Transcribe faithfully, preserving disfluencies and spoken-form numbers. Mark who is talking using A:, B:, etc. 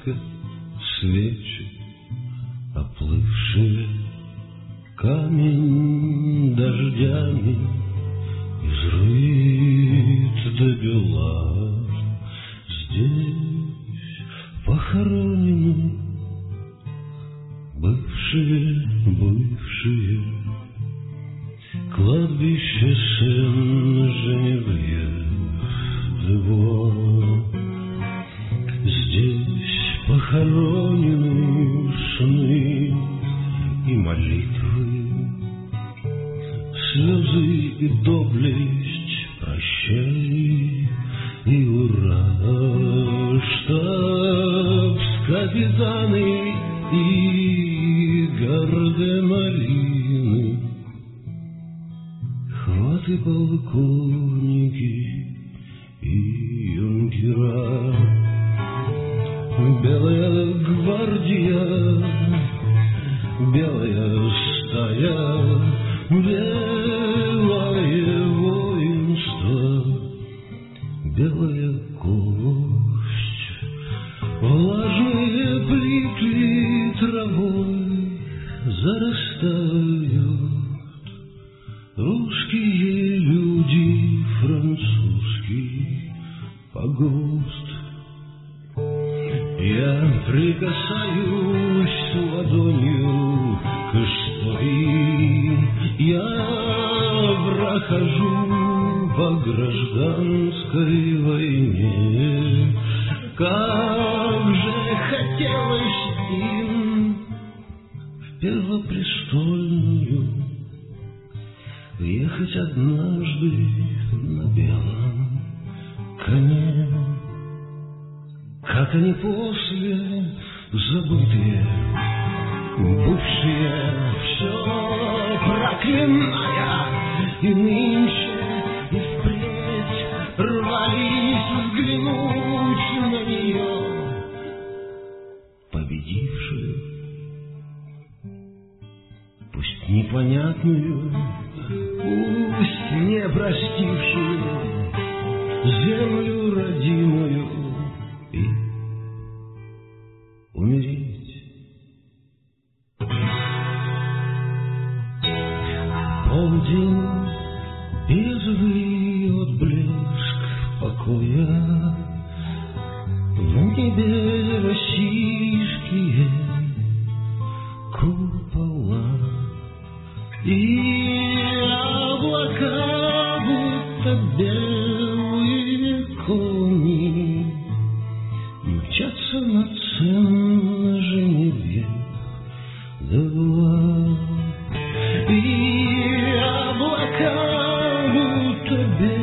A: изредка свечи, оплывшие камень дождями изрыт добела. Здесь похоронены бывшие, бывшие. Кладбище Сен-Женевьев-де-Во. Здесь похоронены сны и молитвы, слезы и доблесть, прощай и ура. Штабс-капитаны и гардемарины, хваты полковники и юнкера. Белая гвардия, белая стая, белое воинство, белая кость. Влажные плиты травой зарастают. Русские люди, французский погост. Я прикасаюсь ладонью к истории, я прохожу по гражданской войне. Как же хотелось им в Первопрестольную ехать однажды на белом коне. Как они после забытые, бывшие, все проклиная, и нынче, и впредь рвались взглянуть на нее, победившую, пусть непонятную, пусть не простившую землю родимую, и умереть. Полдень, безлый отблеск покоя, в небе российские купола, и облака будто белые кони мчатся над Сен-Женевьев-де-Во. И облака будто белые